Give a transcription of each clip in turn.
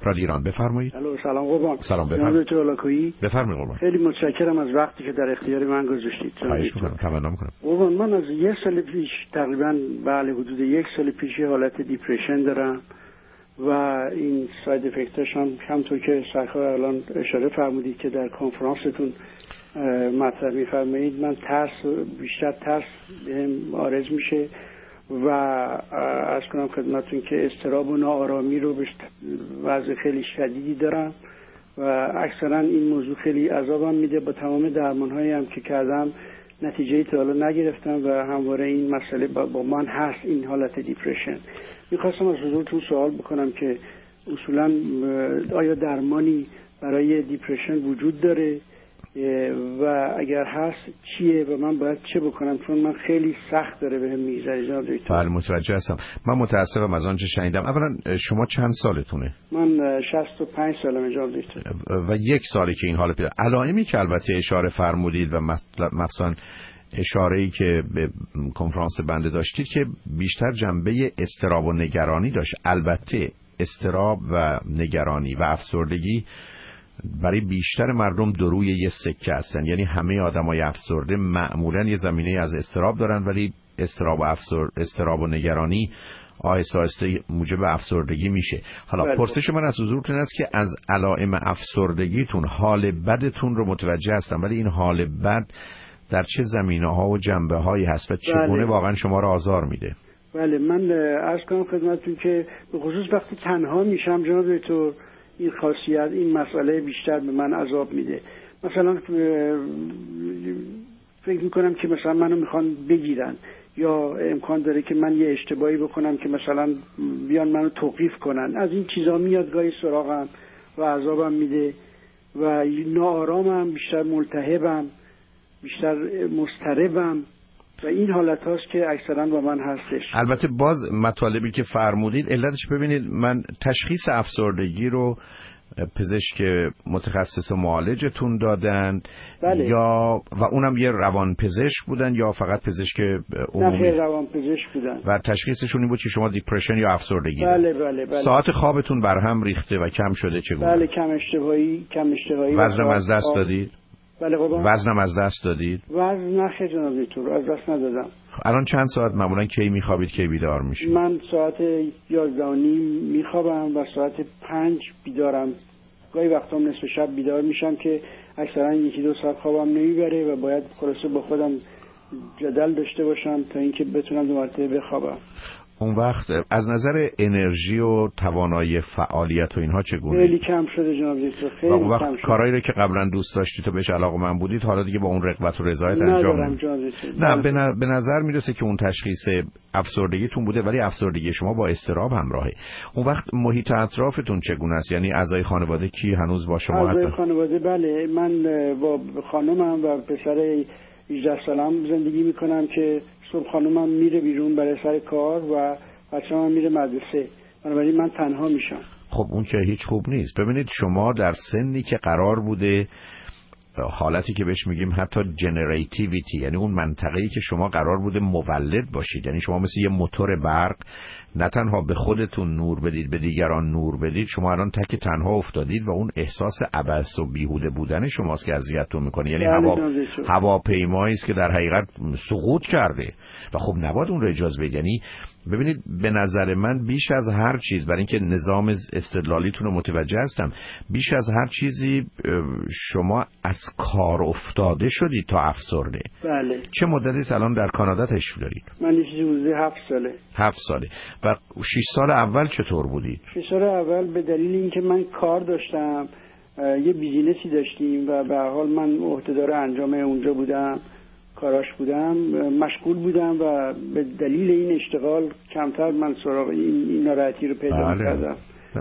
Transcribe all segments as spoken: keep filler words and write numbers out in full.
رادیو ایران. بفرمایید. الو سلام قربان. سلام بفرمایید. بفرمایید قربان. خیلی متشکرم از وقتی که در اختیار من گذاشتید. خواهش می‌کنم. تمنا می‌کنم. قربان من از یک سال پیش تقریبا بله حدود یک سال پیش حالت دیپرشن دارم و این ساید افکتش هم همونطور که سرکار الان اشاره فرمودید که در کنفرانستون مطرح می‌فرمایید، من ترس بیشتر ترس بهم عارض میشه و از کنم خدمتون که اضطراب و ناآرامی رو به وضع خیلی شدیدی دارم و اکثرا این موضوع خیلی عذابم میده. با تمام درمان‌هایی هم که کردم نتیجه‌ای تا حالا نگرفتم و همواره این مسئله با من هست، این حالت دیپرشن. میخواستم از حضورتون سوال بکنم که اصولا آیا درمانی برای دیپرشن وجود داره و اگر هست چیه و من باید چه بکنم، چون من خیلی سخت داره بهم میگذره جناب دکتر. بله متوجه هستم. من متاسفم از آنچه شنیدم. اولا شما چند سالتونه؟ من شصت و پنج سالمه جناب دکتر. و یک سالی که این حال پیدا. علائمی که البته اشاره فرمودید و مثلا اشاره‌ای که به کنفرانس بنده داشتید که بیشتر جنبه اضطراب و نگرانی داشت. البته اضطراب و نگرانی و افسردگی برای بیشتر مردم دو روی یه سکه هستن، یعنی همه آدمای افسرده معمولا یه زمینه از اضطراب دارن، ولی اضطراب و افسر اضطراب و نگرانی آهسته آهسته موجب افسردگی میشه. حالا بله. پرسش من از حضورتون است که از علائم افسردگیتون حال بدتون رو متوجه هستم، ولی این حال بد در چه زمینه‌ها و جنبه‌هایی هست و چگونه بله. واقعا شما رو آزار میده؟ بله من عرض کنم خدمتتون که به خصوص وقتی تنها میشم جناب دکتر این خاصیت این مسئله بیشتر به من عذاب میده. مثلا فکر میکنم که مثلا منو میخوان بگیرن یا امکان داره که من یه اشتباهی بکنم که مثلا بیان منو توقیف کنن، از این چیزا میاد گاهی سراغم و عذابم میده و ناآرامم، بیشتر ملتهبم، بیشتر مضطربم و این حالت هاست که اکثرا با من هستش. البته باز مطالبی که فرمودید علتش ببینید، من تشخیص افسردگی رو پزشک متخصص معالجتون دادن بله. یا و اونم یه روان پزشک بودن یا فقط پزشک عمومی؟ نه روان پزشک بودن و تشخیصشون این بود که شما دیپرشن یا افسردگی بله بله بله. ساعت خوابتون برهم ریخته و کم شده چگونه؟ بله کم اشتهایی کم اشتهایی. وزنم از دست دادید؟ بله قربان. وزنم از دست دادید؟ وزن نه جناب دکتر از دست ندادم. الان چند ساعت معمولا کی میخوابید کی بیدار میشید؟ من ساعت یازده و نیم میخوابم و ساعت پنج بیدارم. گاهی وقتا نصف شب بیدار میشم که اکثرا یکی دو ساعت خوابم نمیبره و باید خلاصه با خودم جدل داشته باشم تا اینکه بتونم دو مرتبه بخوابم. اون وقت از نظر انرژی و توانایی فعالیت و اینها چگونه؟ خیلی کم شده جناب دکتر، خیلی اون وقت کم شده. کارهایی رو که قبلا دوست داشتید و بهش علاقه‌مند بودید حالا دیگه با اون رغبت و رضایت انجام نمیدید. نه به, ن... به نظر میرسه که اون تشخیص افسردگیتون بوده ولی افسردگی شما با اضطراب همراهه. اون وقت محیط اطرافتون چگونه است؟ یعنی اعضای خانواده کی هنوز با شما هستن؟ اعضای خانواده بله، من با خانومم و پسر هجده سالم زندگی میکنم که صبح خانومم میره بیرون برای سر کار و بچه‌م میره مدرسه، بنابراین من تنها میشم. خب اون که هیچ خوب نیست. ببینید شما در سنی که قرار بوده حالتی که بهش میگیم حتی جنریتیویتی، یعنی اون منطقه‌ای که شما قرار بوده مولد باشید، یعنی شما مثل یه موتور برق نه تنها به خودتون نور بدید به دیگران نور بدید، شما الان تک تنها افتادید و اون احساس عبث و بیهوده بودن شماست که اذیتتون میکنه. یعنی هوا هواپیمایی است که در حقیقت سقوط کرده و خب نباید اون رو اجازه بدید. یعنی ببینید به نظر من بیش از هر چیز، برای اینکه نظام استدلالیتون رو متوجه هستم، بیش از هر چیزی شما از کار افتاده شدید تا افسرده. بله. چه مدتی است الان در کانادا تشریف دارید؟ من یه چیزی حدود هفت ساله. هفت ساله. و شش سال اول چطور بودید؟ شش سال اول به دلیل اینکه من کار داشتم، یه بیزینسی داشتیم و به هر حال من عهدهدار انجام اونجا بودم، کاراش بودم، مشغول بودم و به دلیل این اشتغال کمتر من سراغ این, این ناراحتی رو پیدا بله. کردم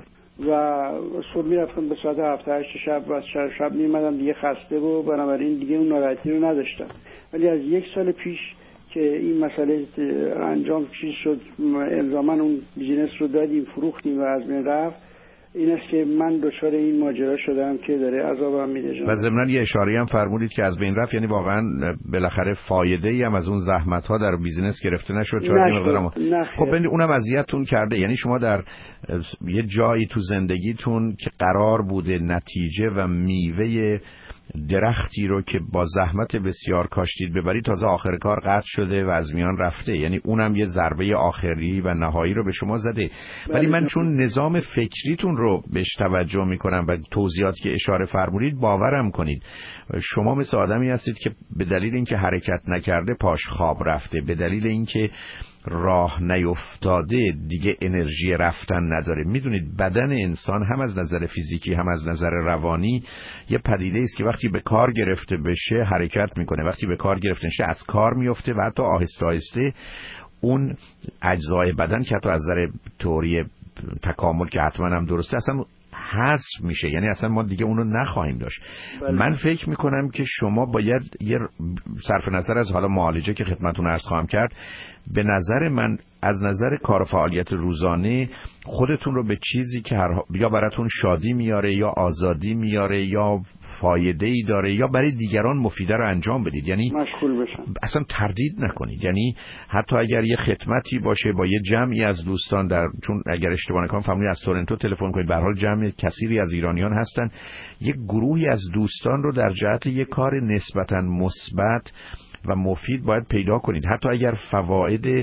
و صبح میرفتم به ساعت هفت هشت شب و شب شب میمدم دیگه خسته و بنابراین دیگه اون ناراحتی رو نداشتم. ولی از یک سال پیش که این مسئله انجام چیز شد، الزاما اون بیزینس رو دادیم فروختیم و از من رفت، این است که من دچار این ماجرا شدم که داره عذابم میده. و ضمناً یه اشاره هم فرمودید که از بین رفت، یعنی واقعا بالاخره فایده ای هم از اون زحمت ها در بیزینس گرفته نشد. شاید خب ببینید اونم اذیتتون کرده. یعنی شما در یه جایی تو زندگیتون که قرار بوده نتیجه و میوه درختی رو که با زحمت بسیار کاشتید ببرید، تازه آخر کار قطع شده و از میان رفته، یعنی اونم یه ضربه آخری و نهایی رو به شما زده. ولی من چون نظام فکریتون رو بهش توجه میکنم و توضیحاتی که اشاره فرمودید باورم کنید شما مثل آدمی هستید که به دلیل اینکه حرکت نکرده پاش خواب رفته، به دلیل اینکه راه نیفتاده دیگه انرژی رفتن نداره. میدونید بدن انسان هم از نظر فیزیکی هم از نظر روانی یه پدیده است که وقتی به کار گرفته بشه حرکت میکنه، وقتی به کار گرفته نشه از کار میفته و حتی آهسته آهسته اون اجزای بدن که حتی از نظر تئوری تکامل که حتما هم درسته اصلا حذف میشه، یعنی اصلا ما دیگه اونو نخواهیم داشت. بله. من فکر میکنم که شما باید یه صرف نظر از حالا معالجه که خدمتتون عرض خواهم کرد، به نظر من از نظر کار و فعالیت روزانه خودتون رو به چیزی که هر یا براتون شادی میاره یا آزادی میاره یا فایده ای داره یا برای دیگران مفیده رو انجام بدید. یعنی مشغول بشن، اصلا تردید نکنید. یعنی حتی اگر یه خدمتی باشه با یه جمعی از دوستان، در چون اگر اشتباه نکنم فهمیدید از تورنتو تلفن کنید، به هر حال جمع کثیری از ایرانیان هستن، یک گروهی از دوستان رو در جهت یک کار نسبتاً مثبت و مفید باید پیدا کنید، حتی اگر فواید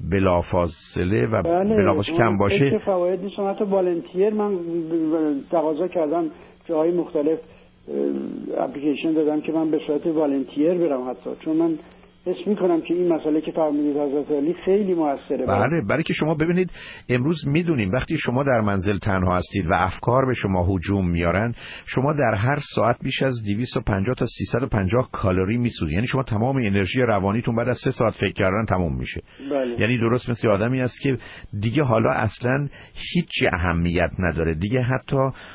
بلافاصله و بله بلافاصله کم باشه. چه فواید نیست. حتی والنتیر من تقاضا کردم جاهای مختلف اپلیکیشن دادم که من به صورت والنتیر برم، حتی چون من حس میکنم که این مسئله که فرمودید حضرت علی خیلی موثره. بله، برای که شما ببینید امروز میدونیم وقتی شما در منزل تنها هستید و افکار به شما هجوم میارن، شما در هر ساعت بیش از دویست و پنجاه تا سیصد و پنجاه کالری میسوزید. یعنی شما تمام انرژی روانیتون بعد از سه ساعت فکر کردن تموم میشه. بله. یعنی درست مثل آدمی است که دیگه حالا اصلا هیچ اهمیت نداره، دیگه حتی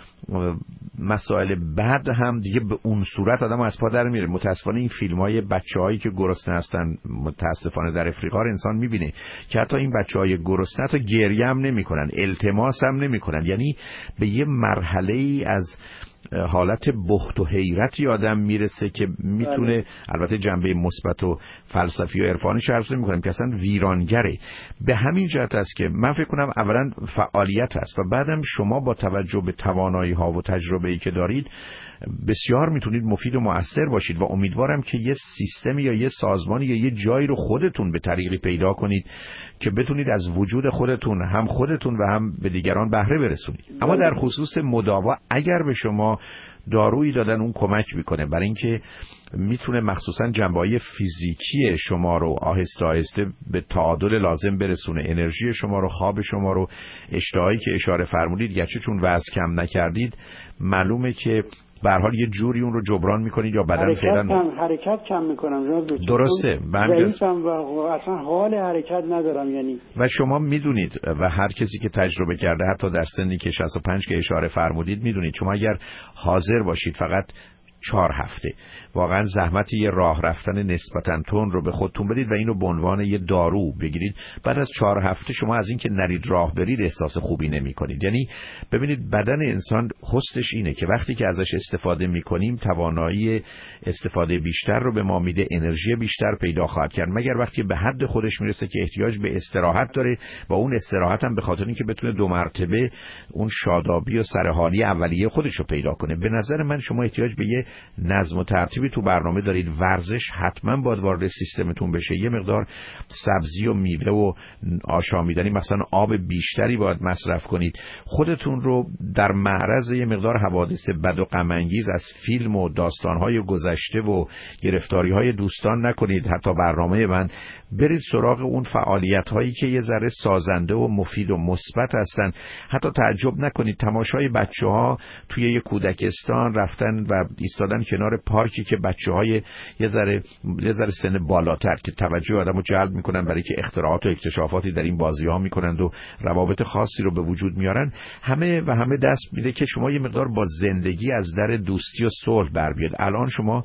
مسائل بعد هم دیگه به اون صورت آدم از پا در میره. متاسفانه این فیلم‌های بچه‌هایی که گرسنه هستن متاسفانه در افریقا رو انسان می‌بینه که حتی این بچه‌های گرسنه حتی گریه هم نمی‌کنن، التماس هم نمی‌کنن. یعنی به یه مرحله‌ای از حالت بخت و حیرتی آدم میرسه که میتونه، البته جنبه مثبت و فلسفی و عرفانیش عرض می‌کنم که اصلا ویرانگره. به همین جهت است که من فکر کنم اولا فعالیت است و بعدم شما با توجه به توانایی‌ها و تجربه‌ای که دارید بسیار میتونید مفید و مؤثر باشید و امیدوارم که یه سیستمی یا یه سازمانی یا یه جایی رو خودتون به طریقی پیدا کنید که بتونید از وجود خودتون هم خودتون و هم به دیگران بهره برسونید. اما در خصوص مداوا اگر به شما دارویی دادن اون کمک میکنه برای اینکه میتونه مخصوصا جنبه‌های فیزیکی شما رو آهسته آهسته به تعادل لازم برسونه، انرژی شما رو، خواب شما رو، اشتهایی که اشاره فرمودید گرچه چون وزن کم نکردید معلومه که به هر حال یه جوری اون رو جبران میکنید یا بدن فعلا کم حرکت کم میکنم. درسته، ضعیفم و اصلا حال حرکت ندارم. یعنی و شما میدونید و هر کسی که تجربه کرده حتی در سنی که شصت و پنج که اشاره فرمودید میدونید شما اگر حاضر باشید فقط چهار هفته واقعا زحمت یه راه رفتن نسبتاً تون رو به خودتون بدید و اینو به عنوان یه دارو بگیرید، بعد از چهار هفته شما از این که نرید راه برید احساس خوبی نمی کنید. یعنی ببینید بدن انسان حسنش اینه که وقتی که ازش استفاده می کنیم توانایی استفاده بیشتر رو به ما میده، انرژی بیشتر پیدا خواهد کرد، مگر وقتی به حد خودش میرسه که احتیاج به استراحت داره و اون استراحت هم به خاطر اینکه بتونه دو مرتبه اون شادابی و سرحالی اولیه خودش رو پیدا کنه. به نظر من شما احتیاج به یه نظم و ترتیبی تو برنامه دارید. ورزش حتما باید وارد سیستمتون بشه، یه مقدار سبزی و میوه و آشامیدنی مثلا آب بیشتری باید مصرف کنید. خودتون رو در معرض یه مقدار حوادث بد و غم انگیز از فیلم و داستان‌های گذشته و گرفتاری‌های دوستان نکنید. حتی برنامه من برید سراغ اون فعالیت‌هایی که یه ذره سازنده و مفید و مثبت هستن. حتی تعجب نکنید تماشای بچه‌ها توی یه کودکستان رفتن و ایستادن کنار پارکی که بچه‌های یه ذره یه ذره سن بالاتر که توجه آدمو جلب میکنن برای که اختراعات و اکتشافاتی در این بازی‌ها میکنند و روابط خاصی رو به وجود میارن، همه و همه دست میده که شما یه مقدار با زندگی از در دوستی و صلح بر بیاد. الان شما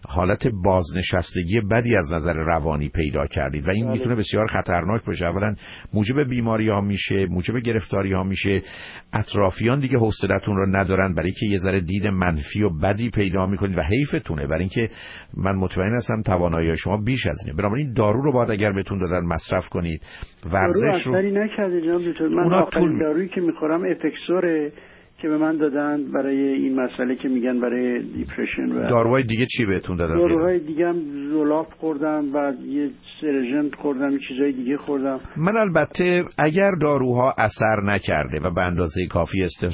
حالت بازنشستگی بدی از نظر روانی پیدا کردید و این میتونه بسیار خطرناک باشه. اولا موجب بیماری ها میشه، موجب گرفتاری ها میشه، اطرافیان دیگه حوصلتون رو ندارن برای که یه ذره دید منفی و بدی پیدا میکنید و حیفتونه، برای اینکه من مطمئن هستم توانایی شما بیش از اینه. بنابراین دارو رو باید اگر بهتون دادن مصرف کنید. ورزش رو اثری نکرده جناب دکتر. من آخرین طول... دارویی که میخورم افکسوره که به من دادن برای این مسئله که میگن برای دیپرشن. و داروهای دیگه چی بهتون دادن؟ داروهای دیگه هم زولاف خوردم و یه سرژنت خوردم، یه چیزای دیگه خوردم. من البته اگر داروها اثر نکرده و به اندازه کافی استف...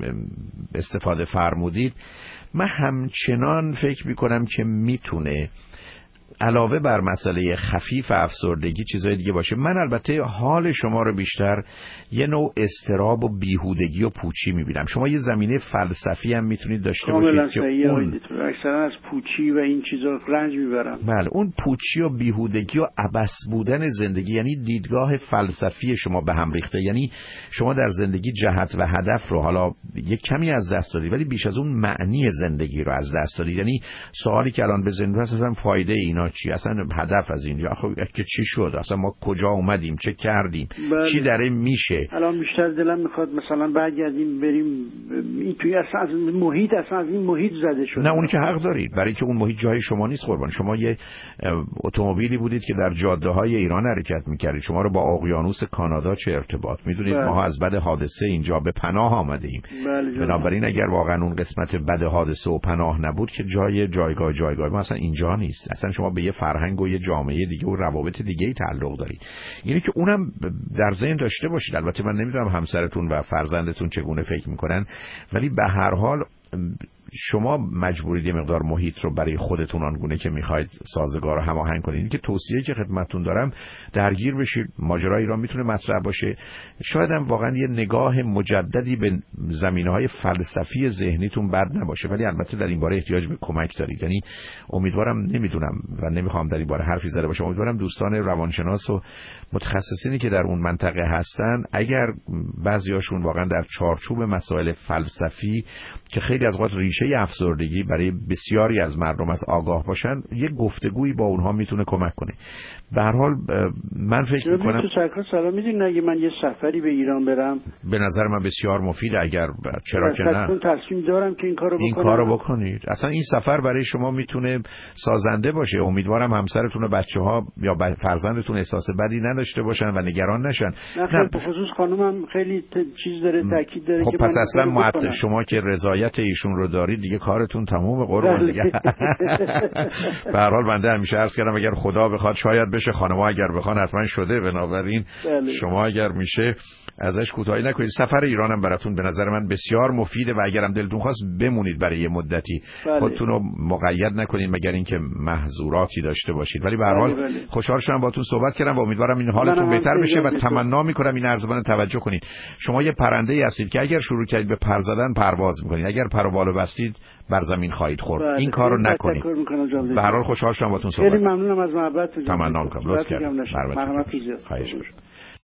استفاده فرمودید، من همچنان فکر میکنم که میتونه علاوه بر مسئله خفیف افسردگی چیزای دیگه باشه. من البته حال شما رو بیشتر یه نوع اضطراب و بیهودگی و پوچی میبینم. شما یه زمینه فلسفی هم میتونید داشته باشید که اون اکثرا از پوچی و این چیزا رنج میبرم. بله، اون پوچی و بیهودگی و عبث بودن زندگی، یعنی دیدگاه فلسفی شما به هم ریخته. یعنی شما در زندگی جهت و هدف رو حالا یک کمی از دست دادید ولی بیش از اون معنی زندگی رو از دست دادید. یعنی سوالی که الان به ذهن هست اصلا فایده اینا چی؟ اصلا هدف از اینجا خب که چی شد؟ اصلا ما کجا اومدیم؟ چه کردیم؟ بله. چی داره میشه؟ الان بیشتر دلم میخواد مثلا برگردیم بریم این توی اصلا از محیط اصلا از این محیط زده شد. نه اونی که حق دارید، برای که اون محیط جای شما نیست قربان. شما یه اتومبیلی بودید که در جاده‌های ایران حرکت می‌کردید. شما رو با اقیانوس کانادا چه ارتباط؟ میدونید بله. ما از بد حادثه اینجا به پناه آمدیم. بله. بنابراین اگر واقعا اون قسمت بد حادثه و پناه نبود که جای جایگاه جایگاه ما اصلا اینجا نیست. اصلا شما به یه فرهنگ و یه جامعه دیگه و روابط دیگه‌ای تعلق دارید. یعنی که اونم در ذهن داشته باشید. البته من نمیدونم همسرتون و فرزندتون چگونه فکر میکنن، ولی به هر حال شما مجبورید یه مقدار محیط رو برای خودتون آنگونه که میخواید سازگار و هماهنگ کنید. این که توصیه‌ای که خدمتتون دارم درگیر بشید. ماجرای ایران میتونه مطرح باشه. شاید هم واقعا یه نگاه مجددی به زمینه‌های فلسفی ذهنیتون بد نباشه، ولی البته در این باره احتیاج به کمک دارید. یعنی امیدوارم، نمیدونم و نمیخوام در این باره حرفی زده باشم، امیدوارم دوستان روانشناس و متخصصینی که در اون منطقه هستن اگر بعضیاشون واقعا در چارچوب مسائل فلسفی که خیلی از اوقات ریشه افسردگی برای بسیاری از مردم از آگاه باشن، یه گفتگویی با اونها میتونه کمک کنه. به هر حال من فکر میکنم تو سرکار سلام میدین اگه من یه سفری به ایران برم به نظر من بسیار مفیده. اگر چرا که نه تصمیم دارم که این کارو بکنم. این کارو بکنید. اصلا این سفر برای شما میتونه سازنده باشه. امیدوارم همسرتون و بچه‌ها یا فرزندتون احساس بدی نداشته باشن و نگران نشن. نه به خصوص خانومم خیلی چیز داره، تاکید داره خب که پس اصلا معطل شما که رضایت ایشون رو دارید دیگه کارتون تموم قربان دیگه. به هر حال بنده همیشه عرض کردم اگر خدا بخواد شاید بشه، خانم‌ها اگر بخوان حتما شده. بنابراین بله. شما اگر میشه ازش کوتاهی نکنید. سفر ایران هم براتون به نظر من بسیار مفیده و اگرم دلتون خواست بمونید برای یه مدتی. بله. خودتون رو مقید نکنید مگر اینکه محظوراتی داشته باشید. ولی به هر حال بله. خوشحال شدم باهاتون صحبت کردم و امیدوارم این حالتون بهتر بشه و تمنا میکنم این ارزبان توجه کنید. شما یه پرنده‌ای هستید که اگر شروع کردید به پر زدن پرواز میکنید، اگر پر و بالو بستید بر زمین خواهید خورد. بله. این کارو نکنید. به هر حال خوشحال شدم باهاتون صحبت. خیلی ممنونم از محبتتون. تمنا میکنم. لطف کردید. مرحمت زیاد. خواهش می‌کنم.